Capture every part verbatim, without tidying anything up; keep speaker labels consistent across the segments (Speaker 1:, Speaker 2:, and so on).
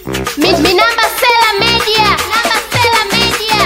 Speaker 1: Mi, mi namba Sela Media, namba Sela Media.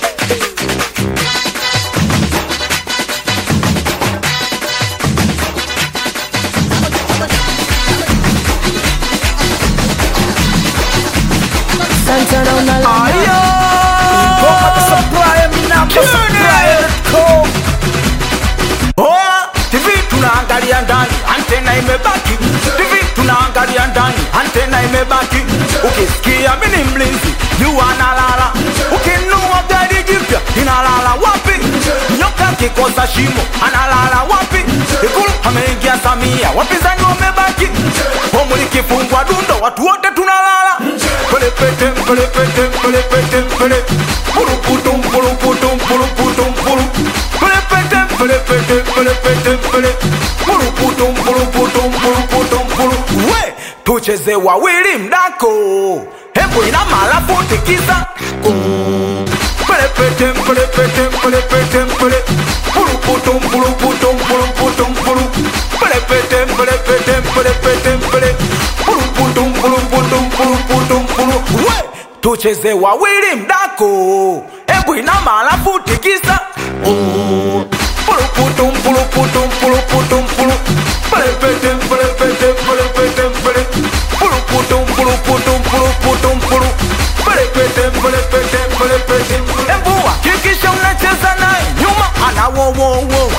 Speaker 2: Santana una la
Speaker 3: Ayo, Ngoma the supplier, mi namba supplier dot com. Oh, T V tunaangalia ndani, antena imebaki. T V tunaangalia ndani, antena imebaki. Ukisikia mimi mlinzi, jua analala. Ukinunua gari jipya, inalala wapi? Nyoka kikosa shimo, analala wapi? Ikulu ameingia Samia, wapinzani wamebaki. Homu likifungwa dundo, watu wote tunalala. Pele pete, pele pete, pele pete, pele. Pulu putum, pulu putum, pulu putum, pulu. Pele pete, pele pete, pele pete, pele. Pulu putum, pulu putum, pulu putum, pulu. We, tucheze wawili mdako. Hebu ina malafu tikisa. Pele pete, pele pete, pele pete, pele. Pulu putum, pulu putum, pulu putum, pulu. Pele pete, pele pete, pele pete, pele. Pulu putum, pulu putum, pulu putum, pulu. We, tucheze wawili mdako. Hebu ina malafu tikisa. Pulu putum, pulu putum, pulu putum, pulu. Pele pete, pele pete, pele pete, pele. Pulu putum, pulu putum, pulu putum, pulu. Pele pete, pele pete, pele pete. Hebu hakikisha unacheza naye nyuma ana wo wo wo.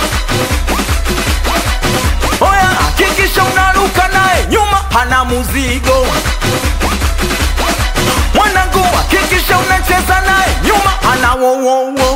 Speaker 3: Oya hakikisha unaruka naye nyuma ana muzigo. Mwanangu hakikisha unacheza naye nyuma ana wo wo wo.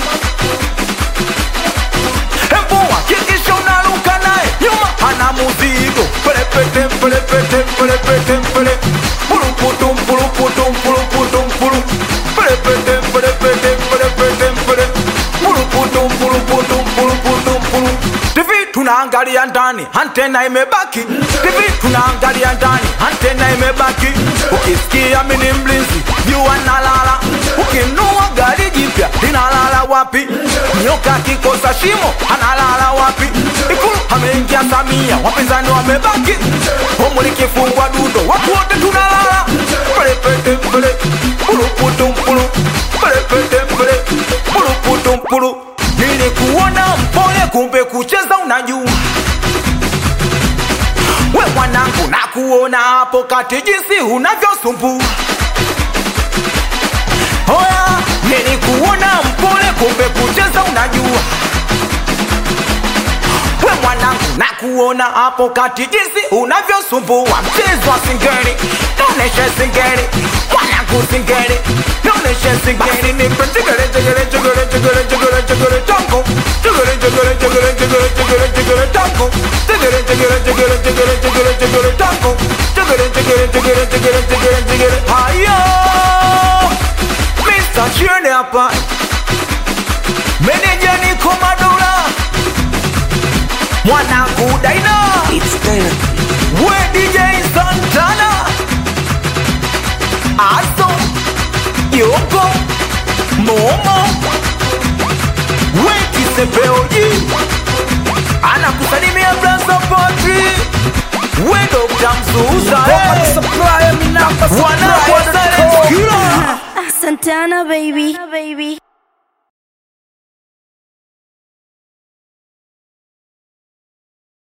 Speaker 3: Hebu hakikisha unaruka naye nyuma ana muzigo. Pele pete, pele pete, pele pete, pele. Pulu putum, pulu putum, pulu putum, pulu. Pele pete, pele pete, pele pete, pele. Pulu putum, pulu putum, pulu putum, pulu. T V tunaangalia ndani, antena imebaki. T V tunaangalia ndani, antena imebaki. Ukisikia mimi ni mlinzi, jua nalala. Ukinunua gari jipya, linalala wapi? Nyoka kikosa shimo, analala wapi? Ikulu ameingia Samia, wapinzani wamebaki. Homu likifungwa dundo, watu wote tunalala. Pele pete, pele. Pulu putum, pulu. Pele pete, pele. Pulu putum, pulu. Nilikuona mpole kumbe kucheza unajua. We mwanangu nakuona hapo kati jinsi unavyosumbua. Oya, nilikuona mpole kumbe kucheza unajua. We mwanangu nakuona hapo kati jinsi unavyosumbua. Mchezo wa singeli, noneshe singeli. Mwanangu singeli, noneshe singeli. Nipe jigere jigere jigere jigere jigere jigere tango. Jigere jigere jigere jigere jigere jigere tango. Jigere jigere jigere jigere jigere jigere tango. Jigere jigere jigere jigere jigere jigere. Hayo Mister Chene hapa. Meneja ni Komadula. Mwanangu Daina.
Speaker 2: It's Daina.
Speaker 3: We D J Santana. Aso Yoko Momo. We Kisepeoji. Anakusalimia Blaza Potri. We Doctor Msuza.
Speaker 2: Ngoma the supplier, mi namba
Speaker 3: Wana
Speaker 2: supplier
Speaker 3: kwa
Speaker 2: dot com.
Speaker 3: Santana
Speaker 1: Santana baby, baby.